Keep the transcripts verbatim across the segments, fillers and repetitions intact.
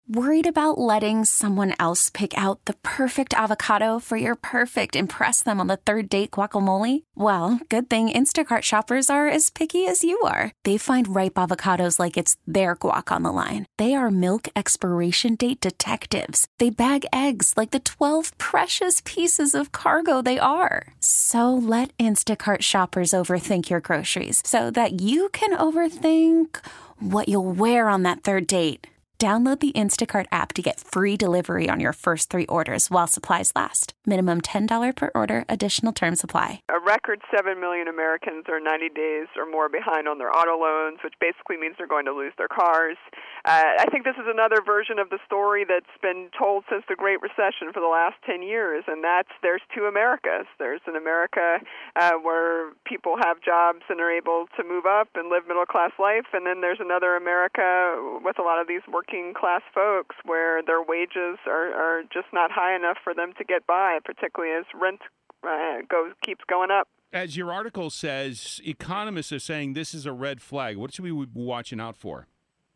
Worried about letting someone else pick out the perfect avocado for your perfect impress them on the third date guacamole? Well, good thing Instacart shoppers are as picky as you are. They find ripe avocados like it's their guac on the line. They are milk expiration date detectives. They bag eggs like the twelve precious pieces of cargo they are. So let Instacart shoppers overthink your groceries so that you can overthink what you'll wear on that third date. Download the Instacart app to get free delivery on your first three orders while supplies last. Minimum ten dollars per order. Additional terms apply. A record seven million Americans are ninety days or more behind on their auto loans, which basically means they're going to lose their cars. Uh, I think this is another version of the story that's been told since the Great Recession for the last ten years, and that's there's two Americas. There's an America uh, where people have jobs and are able to move up and live middle-class life, and then there's another America with a lot of these working class folks where their wages are, are just not high enough for them to get by, particularly as rent uh, goes keeps going up. As your article says, economists are saying this is a red flag. What should we be watching out for?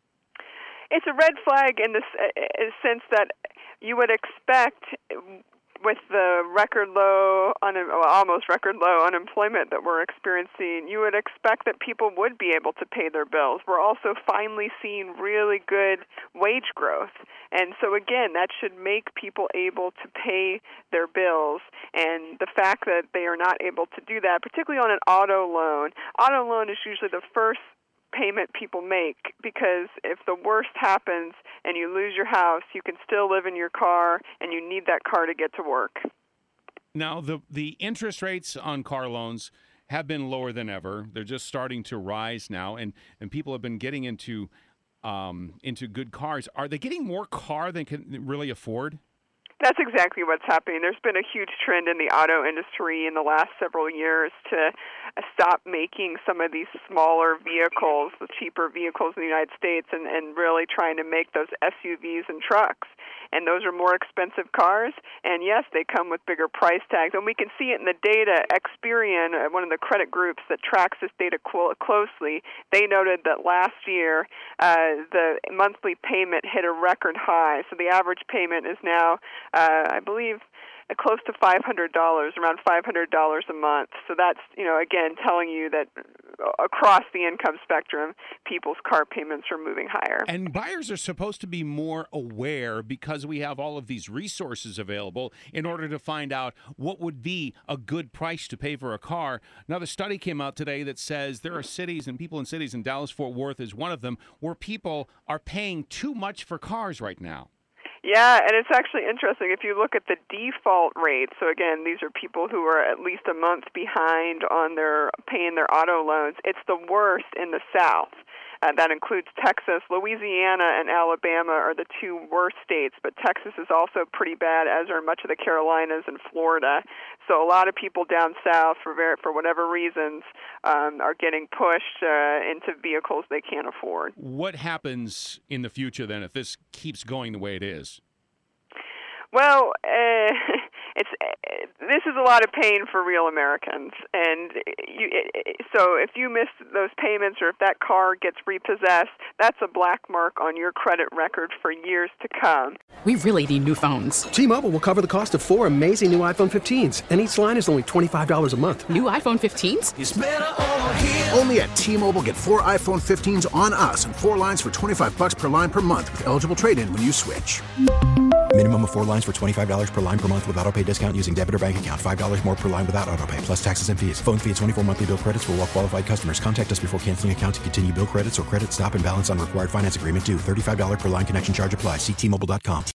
It's a red flag in the sense that you would expect, with the record low, un- well, almost record low unemployment that we're experiencing, you would expect that people would be able to pay their bills. We're also finally seeing really good wage growth. And so, again, that should make people able to pay their bills. And the fact that they are not able to do that, particularly on an auto loan, auto loan is usually the first payment people make, because if the worst happens and you lose your house, you can still live in your car, and you need that car to get to work. Now, the the interest rates on car loans have been lower than ever. They're just starting to rise now, and, and people have been getting into um, into good cars. Are they getting more car than can really afford? That's exactly what's happening. There's been a huge trend in the auto industry in the last several years to stop making some of these smaller vehicles, the cheaper vehicles in the United States, and, and really trying to make those S U Vs and trucks. And those are more expensive cars, and yes, they come with bigger price tags. And we can see it in the data. Experian, one of the credit groups that tracks this data closely, they noted that last year uh, the monthly payment hit a record high. So the average payment is now, uh, I believe, close to five hundred dollars, around five hundred dollars a month. So that's, you know, again, telling you that across the income spectrum, people's car payments are moving higher. And buyers are supposed to be more aware, because we have all of these resources available in order to find out what would be a good price to pay for a car. Another study came out today that says there are cities and people in cities, and Dallas-Fort Worth is one of them, where people are paying too much for cars right now. Yeah, and it's actually interesting. If you look at the default rate, so again, these are people who are at least a month behind on their paying their auto loans, it's the worst in the South. Uh, that includes Texas. Louisiana and Alabama are the two worst states, but Texas is also pretty bad, as are much of the Carolinas and Florida. So a lot of people down south, for ver- for whatever reasons, um, are getting pushed uh, into vehicles they can't afford. What happens in the future, then, if this keeps going the way it is? Well, uh, it's uh, this is a lot of pain for real Americans, and you, it, so if you miss those payments, or if that car gets repossessed, that's a black mark on your credit record for years to come. We really need new phones. T-Mobile will cover the cost of four amazing new iPhone fifteens, and each line is only twenty-five dollars a month. New iPhone fifteens? It's better over here. Only at T-Mobile, get four iPhone fifteens on us, and four lines for twenty-five dollars per line per month with eligible trade-in when you switch. Minimum of four lines for twenty-five dollars per line per month with autopay discount using debit or bank account. five dollars more per line without autopay, plus taxes and fees. Phone fee at twenty-four monthly bill credits for well-qualified customers. Contact us before canceling account to continue bill credits or credit stop and balance on required finance agreement due. thirty-five dollars per line connection charge applies. See T Mobile dot com.